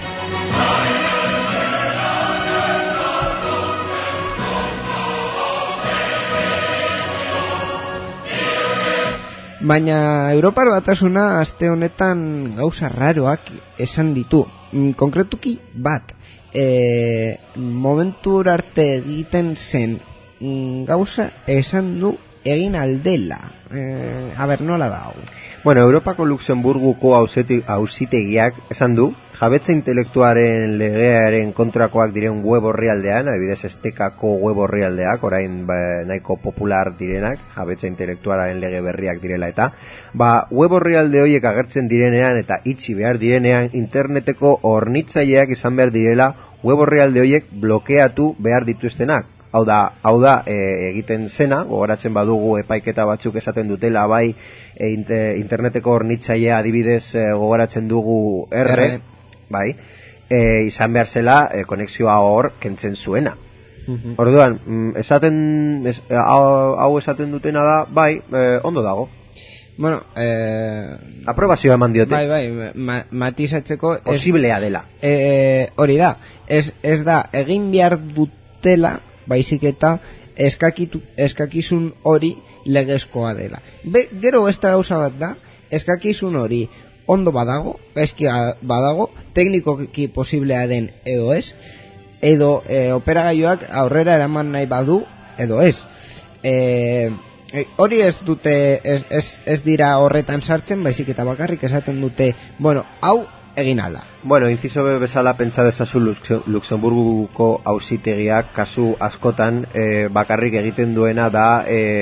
Baina Europar Batasuna aste honetan gauza raroak esan ditu. Konkretuki bat, momentur arte egiten zen gauza esan du egin aldela. Nola da hau? Europako Luxemburguko auzitegiak esan du, jabetza intelektuaren legearen kontrakoak diren web orrialdean, adibidez estekako web orrialdeak, orain nahiko popular direnak, jabetza intelektuaren lege berriak direla eta, web orrialde horiek agertzen direnean eta itxi behar direnean, interneteko hornitzaileak izan behar direla web orrialde horiek blokeatu behar dituztenak. Hau da, egiten zena, gogoratzen badugu epaiketa batzuk esaten dutela, bai, interneteko hornitzailea adibidez gogoratzen dugu R, bai, izan behar zela konexioa hor kentzen zuena. Orduan, hau esaten dutena da, bai, ondo dago. Aprobazioa eman diote. Bai, matizatzeko posiblea dela. Hori da, ez da, egin behar dutela, baizik eta eskakizun hori legezkoa dela. Gero ez da gauza bat da, eskakizun hori ondo badago, gaizki badago, teknikoki posiblea den edo ez, edo operagailuak aurrera eraman nahi badu edo ez. Hori ez dute, ez dira horretan sartzen, baizik eta bakarrik esaten dute, hau egin alda. Inciso bezala pentsa dezazu Luxemburguko auzitegiak kasu askotan bakarrik egiten duena da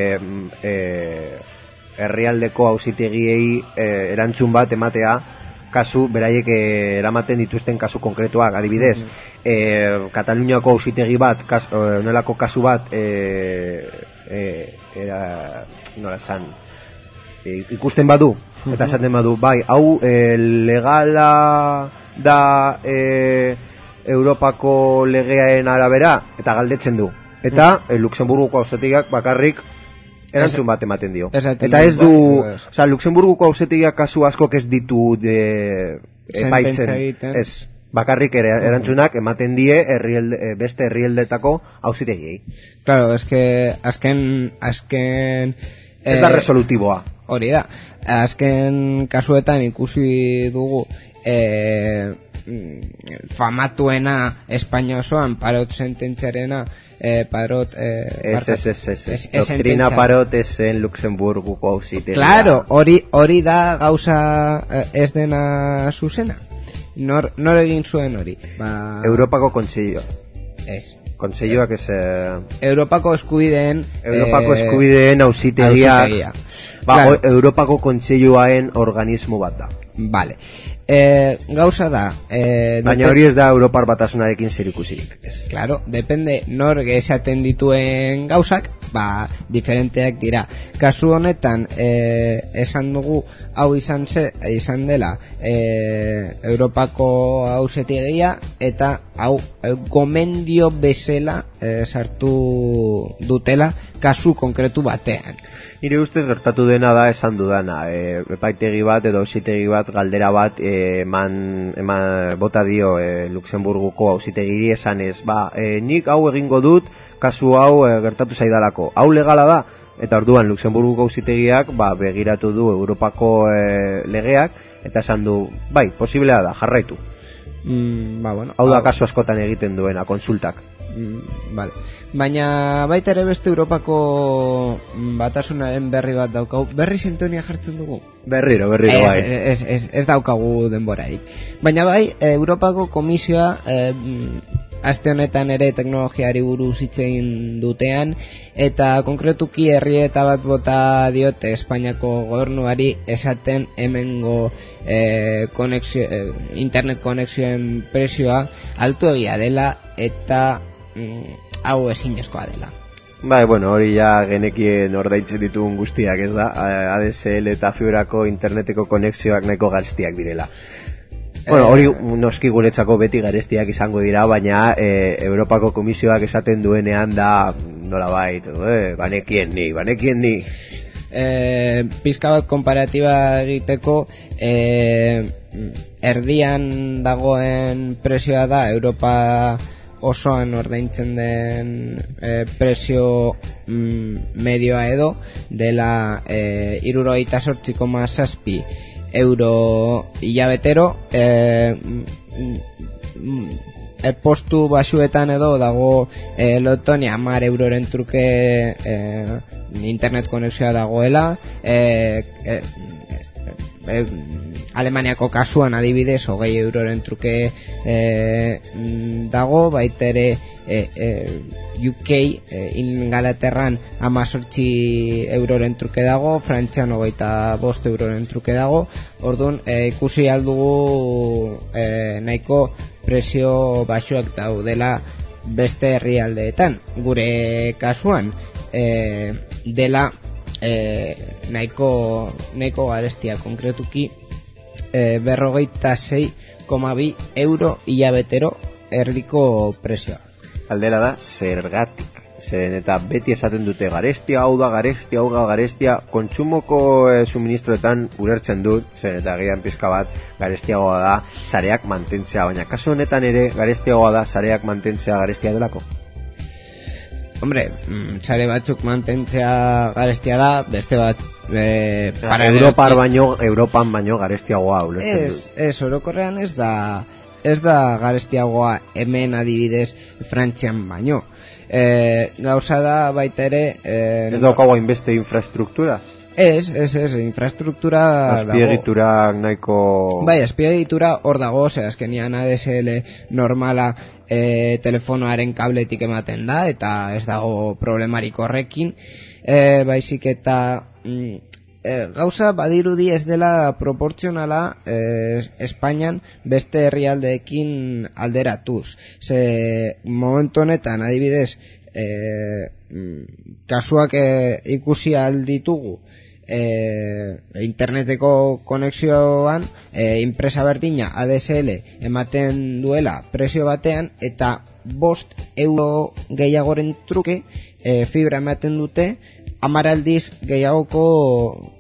herrialdeko auzitegiei erantzun bat ematea kasu beraiek eramaten dituzten kasu konkretuak, adibidez Kataluniako auzitegi bat onelako kasu bat nola esan ikusten badu eta esaten badu, bai, hau legala da Europako legearen arabera eta galdetzen du. Eta Luxemburguko auzitegiak bakarrik erantzun bat ematen dio. Eta ez du, Luxemburguko auzitegiak kasu askok ez ditu epaitzen. Ez, bakarrik erantzunak ematen die beste herrialdetako auzitegiei. Claro, azken ez da resolutiboa. Hori da, azken kasuetan ikusi dugu famatuena Espainia osoan Parot sententziarena Parot doktrina Parot en Luxemburguko auzitegia. Claro, hori da gauza ez dena zuzena. Nor egin zuen hori? Europako Kontseilua. Ez. Kontseiluak ez... Europako eskubideen auzitegia. Claro. Europako kontseiluaren organismo bat da. Vale. Gauza da... baina hori ez da Europar Batasunarekin zerikusirik. Claro, depende nor esaten dituen gauzak, diferenteak dira. Kasu honetan, esan dugu, hau izan dela Europako auzitegia, eta hau gomendio bezala sartu dutela kasu konkretu batean. Nire ustez gertatu dena da esan dudana, epaitegi bat edo auzitegi bat galdera bat eman bota dio Luxemburguko auzitegiri esanez, nik hau egingo dut, kasu hau gertatu zaidalako. Hau legala da, eta orduan Luxemburguko auzitegiak begiratu du Europako legeak, eta esan du, bai, posiblea da, jarraitu. Hau da kasu askotan egiten duena, konsultak. Vale. Baina baita ere beste Europako batasunaren berri bat daukau. Berri sintonia jartzen dugu? Berriro bai. Ez daukagu denborarik. Baina bai, Europako komisioa aste honetan ere teknologiari buruz hitz egin dutean, eta konkretuki herrieta bat bota diote Espainiako gobernuari esaten hemengo internet konexioen presioa altuegia dela eta hau ezinezkoa dela. Bai, hori ja genekien ordaintzen ditugun guztiak, ez da? ADSL eta fibrako interneteko konexioak nahiko garestiak direla. Hori noski guretzako beti garestiak izango dira, baina Europako Komisioak esaten duenean da nolabait, banekien ni. Pizka bat konparatiba egiteko, erdian dagoen presioa da Europa osoan ordaintzen den presio medioa edo dela 68,7 euro hilabetero. Postu basuetan edo dago Letonia 10 euroren truke internet konexioa dagoela. Alemaniako kasuan adibidez 20 euroren truke dago, baita ere UK Ingalaterran 18 euroren truke dago, Frantzian 25 euroren truke dago. Orduan ikusi aldugu nahiko presio basuak daudela beste herrialdeetan. Gure kasuan dela nahiko garestia, konkretuki 46,2 euro hilabetero erdiko presioa. Aldera da zergatik, eta beti esaten dute garestia, hau da garestia, kontsumoko suministroetan ulertzen dut, eta gian pizka bat garestiagoa da sareak mantentzea, baina kasu honetan ere garestiagoa da sareak mantentzea garestia delako. Hombre, sare batzuk mantentzea garestia da, beste bat Europan baino garestiagoa ulertzen dut. Ez, orokorrean ez da garestiagoa hemen adibidez Frantzian baino. Gauza da baita ere... ez daukago hainbeste infrastruktura? Ez, infrastruktura azpiegitura nahiko... Bai, azpiegitura hor dago, azkenian ADSL normala telefonoaren kabletik ematen da, eta ez dago problemarik horrekin, baizik eta gauza badirudi ez dela proportzionala Espainian beste herrialdeekin alderatuz. Ze momentu honetan adibidez kasuak ikusi alditugu interneteko konexioan enpresa berdina ADSL ematen duela presio batean, eta 5 euro gehiagoren truke fibra ematen dute 10 aldiz gehiagoko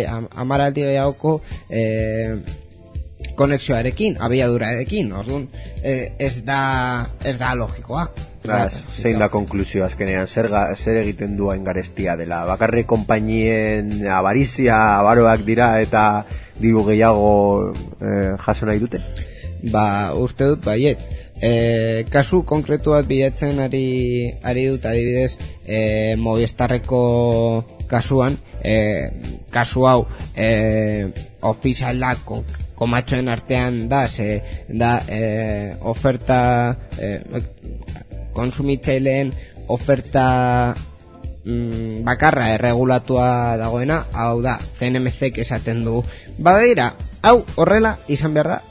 konexioarekin, abiadurarekin. Orduan ez da logikoa. Zein da konklusioa azkenean, zer egiten duen garestia dela? Bakarrik konpainien avaroak dira eta diru gehiago jaso nahi dute? Uste dut baietz. Kasu konkretu bat bilatzen ari dut adibidez Movistarreko kasuan, kasu hau ofizialak komatxoen artean da, oferta konsumitzaileen oferta bakarra erregulatua dagoena, hau da, CNMCek esaten du. Badira, hau horrela izan behar da,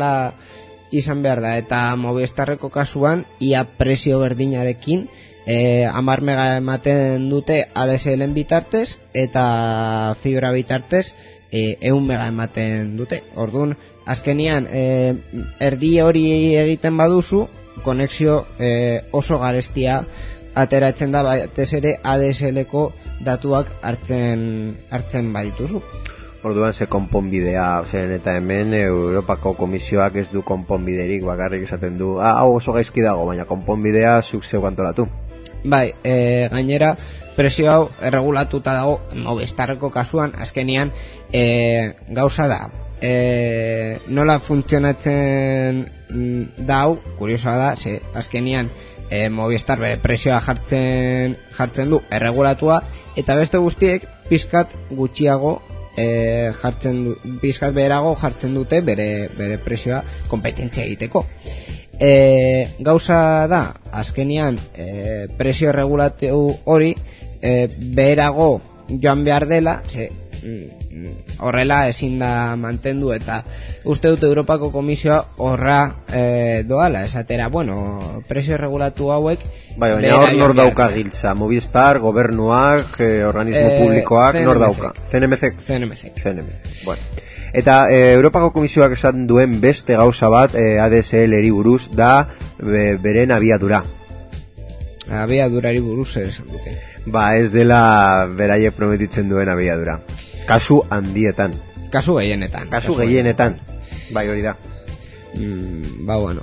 eta Movistarreko kasuan ia presio berdinarekin 10 mega ematen dute ADSL-en bitartez eta fibra bitartez 100 mega ematen dute. Orduan, azkenian erdi hori egiten baduzu, konexio oso garestia ateratzen da, batez ere ADSL-ko datuak hartzen badituzu. Orduan ze konponbidea, zeren eta hemen Europako Komisioak ez du konponbiderik, bakarrik esaten du, hau oso gaizki dago, baina konponbidea zuk zeu antolatu. Bai, gainera presio hau erregulatuta dago Movistarreko kasuan, azkenian gauza da, nola funtzionatzen da hau, kuriosoa da, ze azkenian Movistar bere presioa jartzen du erregulatua, eta beste guztiek pizkat gutxiago pizkat beherago jartzen dute bere presioa konpetentzia egiteko. Gauza da, azkenian presio erregulatu hori beherago joan behar dela, horrela ezin da mantendu, eta uste dut Europako Komisioa horra doala, esatera, bueno, presio erregulatu hauek baina hor nor dauka giltza, Movistar, gobernuak, organismo publikoak, nor dauka? CNMC. Bueno. Eta Europako Komisioak esan duen beste gauza bat ADSL-eri buruz da beren abiadura. Abiadurari buruz esan dute. Ez dela beraiek prometitzen duen abiadura. Kasu handietan. Kasu gehienetan. Bai, hori da. Bueno.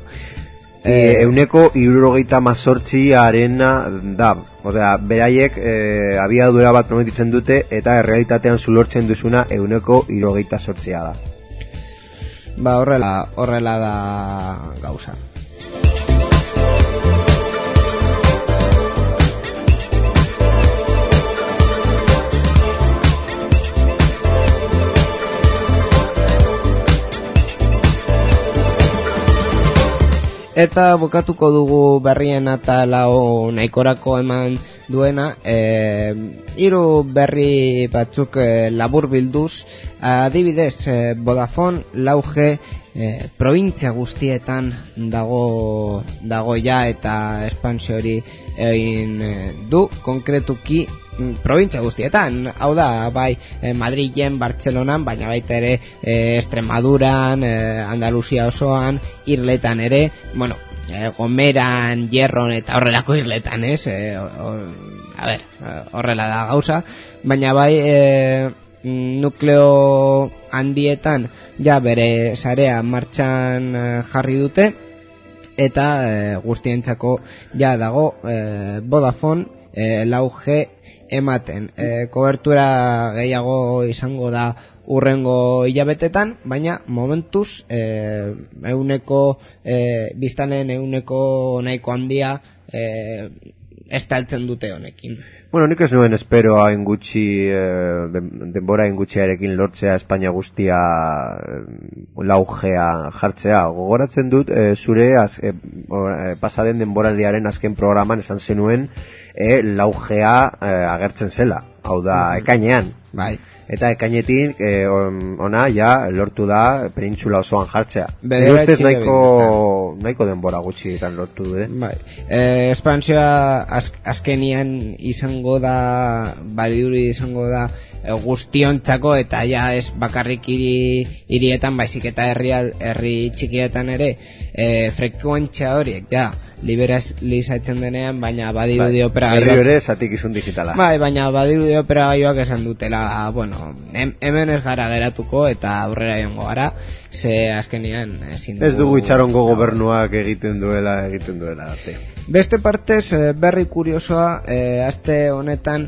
178arena da. Osea, beraiek abiadura bat prometitzen dute eta errealitatean zulortzen duzuna 178 da. Horrela da gauza. Eta bukatuko dugu berrien atalau nahkorako eman duena, 3 berri batzuk labur bilduz, adibidez Vodafone 4G provintzia guztietan dago ja, eta espansio hori egin du, konkretuki provintzia guztietan, hau da, bai Madrilen, Bartzelonan, baina baita ere Extremaduran, Andaluzia osoan, Irletan ere, bueno, Gomeran, Hierron eta horrelako irletan, ez? Horrela da gauza, baina bai nukleo handietan ja bere sarea martxan jarri dute, eta guztientzako ja dago Vodafone 4G ematen. Kobertura gehiago izango da urrengo hilabetetan, baina momentuz biztanen euneko nahiko handia estaltzen dute honekin. Bueno, nik ez nuen espero hain gutxi denbora hain gutxiarekin lortzea Espainia guztia 4G jartzea. Gogoratzen dut zure pasaden denboraldiaren azken programan esan zenuen 4G agertzen zela, hau da ekainean. Bai. Eta ekainetik ona ja lortu da penintsula osoan jartzea. Ustez nahiko denbora gutxietan lortu du, Bai. Espansioa azkenian izango da, badirudi izango da guztiontzako, eta ja ez bakarrik hirietan, baizik eta herri txikietan ere frekuentzia horiek ja liberalizatzen denean, baina badirudi operagailuak herri ere zatik izun digitala. Bai, baina badirudi operagailuak esan dutela, bueno, hemen ez gara geratuko eta aurrera joango gara, ze azkenian ez dugu itxarongo gobernuak egiten duela arte. Beste partez, berri kuriosoa, aste honetan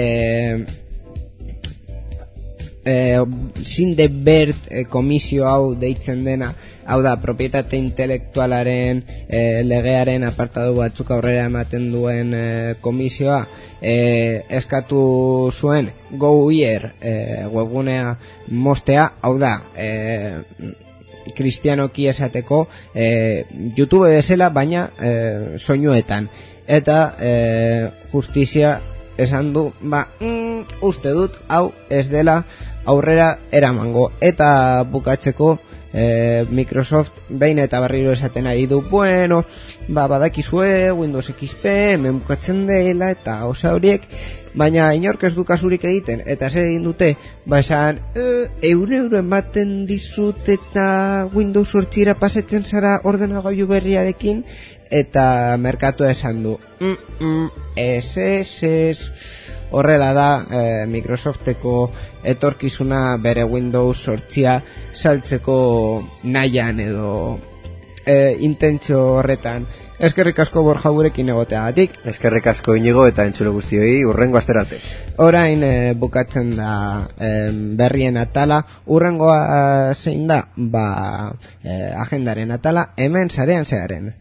Sindebert komisio hau deitzen dena, hau da, propietate intelektualaren legearen apartadu batzuk aurrera ematen duen komisioa, eskatu zuen Go Here webgunea mostea, hau da, kristianoki esateko YouTube bezala, baina soinuetan. Eta justizia esan du, uste dut hau ez dela aurrera eramango. Eta bukatzeko Microsoft behin eta berriro esaten ari du, bueno, badakizue Windows XP hemen bukatzen dela eta osa horiek, baina inork ez du kasurik egiten. Eta zer egin dute, esan euro ematen dizut eta Windows 8 pasetzen zara ordenagailu berriarekin, eta merkatua esan du ez. Horrela da Microsofteko etorkizuna bere Windows 8 saltzeko nahian edo intentzio horretan. Eskerrik asko Borja gurekin egoteagatik. Eskerrik asko Inigo eta entzule guztioi, urrengo asterarte. Orain bukatzen da berrien atala. Urrengoa zein da? Agendaren atala, hemen sarean zearen.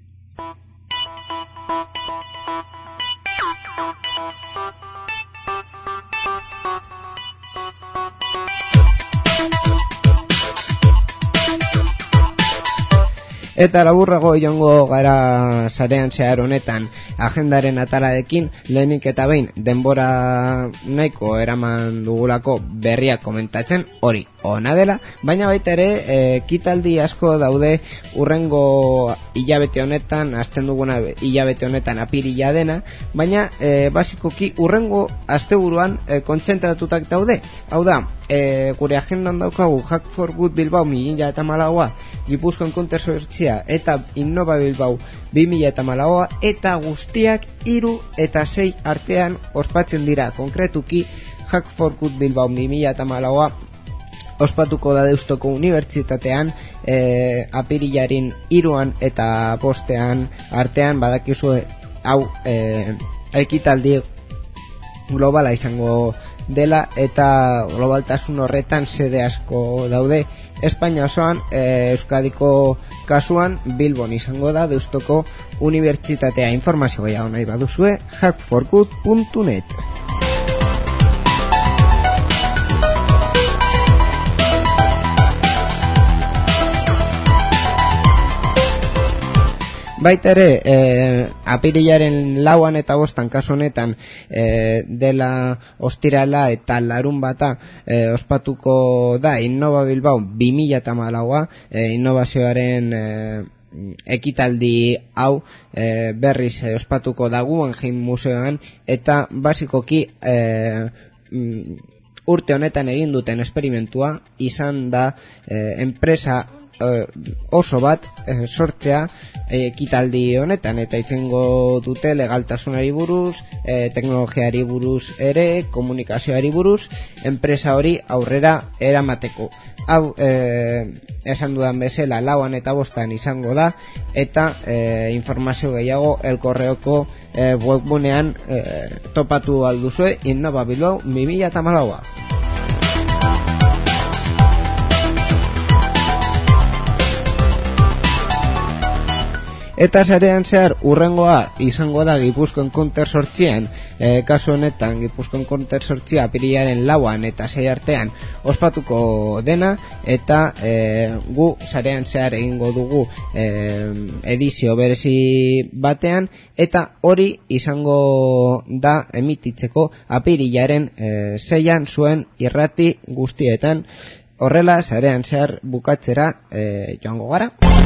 Eta laburrago joango gara sarean zehar honetan agendaren atalarekin, lehenik eta behin denbora nahiko eraman dugulako berriak komentatzen, hori ona dela, baina baita ere ekitaldi asko daude urrengo hilabete honetan, azten duguna hilabete honetan apirila dena, baina basikoki urrengo asteburuan kontzentratutak daude. Hau da, gure agendan daukagu Hack for Good Bilbao 2014a, Gipuzkoan kontersortzia eta Innova Bilbao 2014a, eta guztiak 3 eta 6 artean ospatzen dira. Konkretuki Hack for Good Bilbao 2014a ospatuko da Deustuko Unibertsitatean apirilaren 3 eta 5 artean. Badakizue hau ekitaldi globala izango dela, eta globaltasun horretan sede asko daude Espainia osoan. Euskadiko kasuan Bilbon izango da Deustuko Unibertsitatea. Informazio gehiago nahi baduzue hackforgood.net. Baita ere, apirilaren 4 eta 5 kasu honetan dela ostirala eta larun bata ospatuko da Innova Bilbao 2014a, innovazioaren ekitaldi hau berriz ospatuko da Guggenheim Museoan, eta basikoki urte honetan egin duten esperimentua izan da enpresa oso bat sortzea ekitaldi honetan, eta itzengo dute legaltasunari buruz, teknologiari buruz ere, komunikazioari buruz, enpresa hori aurrera eramateko. Hau esan dudan bezala 4 eta 5 izango da, eta informazio gehiago El Correoko webgunean topatu alduzue Innova Bilbao 2014a. Eta sarean zehar urrengoa izango da Gipuzkoan kontersortzian, kasu honetan Gipuzkoan kontersortzia apirilaren 4 eta 6 artean ospatuko dena, eta gu sarean zehar egingo dugu edizio berezi batean, eta hori izango da emititzeko apirilaren 6an zuen irrati guztietan. Horrela sarean zehar bukatzera joango gara.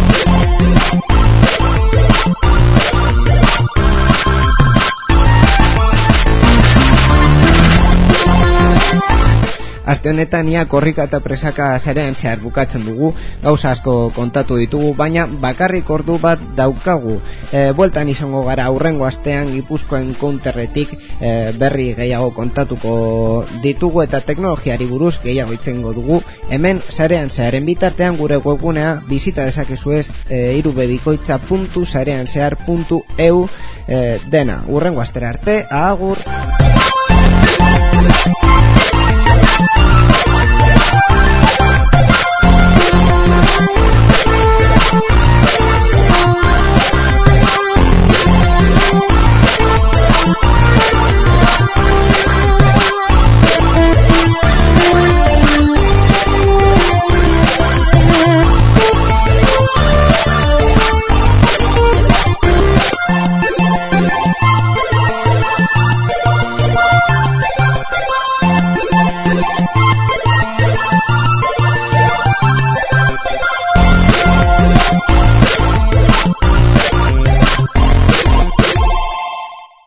Aste honetan ia korrika eta presaka sarean zehar bukatzen dugu, gauza asko kontatu ditugu, baina bakarrik ordu bat daukagu. Bueltan izango gara aurrengo astean Gipuzkoan counterretik berri gehiago kontatuko ditugu, eta teknologiari buruz gehiago itzengo dugu. Hemen sarean zeharen bitartean gure webgunea bizita dezakezuez irubebikoitza.sareanzehar.eu dena. Urrengo astera arte, agur!